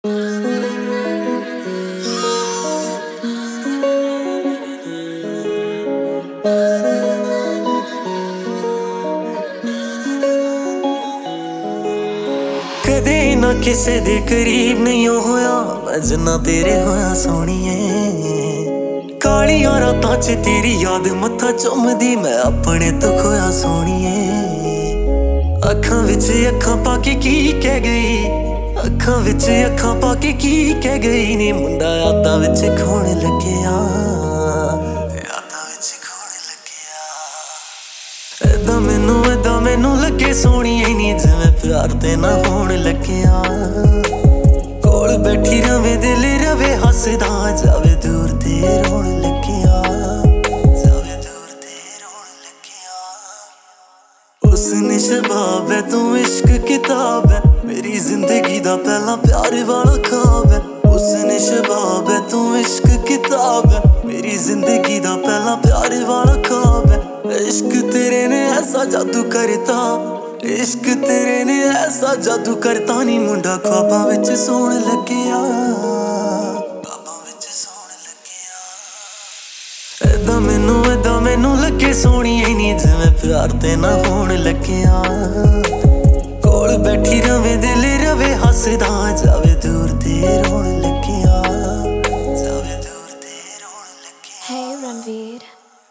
कदे ना किसे दे करीब नहीं होया मैं जिन्ना तेरे होया सोनिए। कालियां रातां च तेरी याद मत्था चुमदी मैं अपने तो खोया सोनिए। अखां विच अखां पाके की कह गई, अखां विच अखां पाके की कह गई नी मुंडा यादां विच खोण लग्या, यादां विच खोण लग्या। ऐदां मैनू लगे सोनिए नी जिवें प्यार ते ना होण लग्या। कोल बैठी रवे दिल रवे हसदा जावे दूर ते रोण लग्या, जावे दूर ते रोण लग्या। हुस्न शबाब है तू इश्क किताब है मेरी जिंदगी दा पहला प्यार वाला ख्वाब है। हुस्न शबाब है तू इश्क किताब है मेरी जिंदगी दा पहला प्यार वाला ख्वाब है। इश्क तेरे ने ऐसा जादू करता, इश्क तेरे ने ऐसा जादू करता नी मुंडा ख्वाबां विच सोण लग्या, ख्वाबां विच सोण लग्या। ऐदां मैनू लगे सोनिए नी जिवें प्यार ते ना होण लग्या। कोल बैठी रवे दिल रवे हसदा जावे दूर ते रोण लग्या, जावे दूर ते रोण लग्या। Hey Ranveer,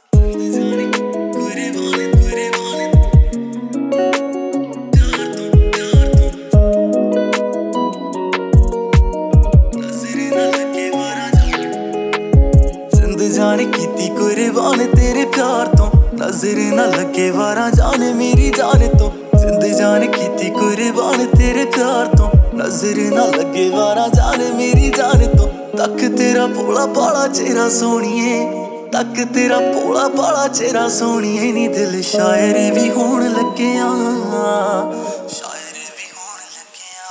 जान कीती कुर्बान तेरे प्यार तो नजर ना लगे वारा जाने मेरी जान तो। जिंद जान कीती कुर्बान तेरे प्यार तो नजर ना लगे वारा जाने मेरी जान तो। तक तेरा भोला भाला चेहरा सोनिए, तक तेरा भोला भाला चेहरा सोनिए नी दिल शायर भी होण लग्या, शायर भी होण लग्या।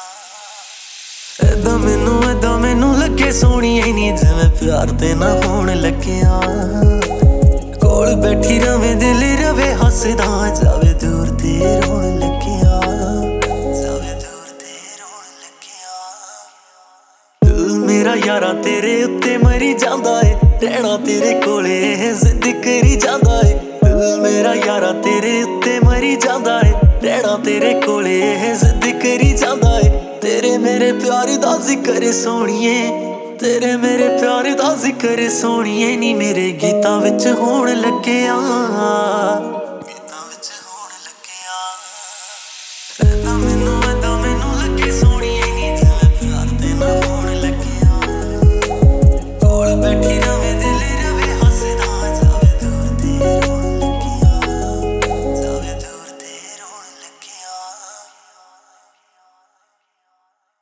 ऐदां मैनू लगे सोनिए नी जिवें प्यार ते ना होण लग्या। कोल बैठी रवे दिल रवे हसदा जावे दूर ते रोण लग्या, जावे दूर ते रोण लग्या। दिल मेरा यारा तेरे उत्ते मरी जांदा ए रहना तेरे कोले जिद करी जांदा ए। दिल मेरा यारा तेरे उत्ते मरी जांदा ए रहना तेरे कोले जिद करी जांदा ए। तेरे मेरे प्यार दा जिक्र सोनिए, तेरे मेरे प्यार दा जिक्र सोनिए नी मेरे गीतां विच होण लग्या।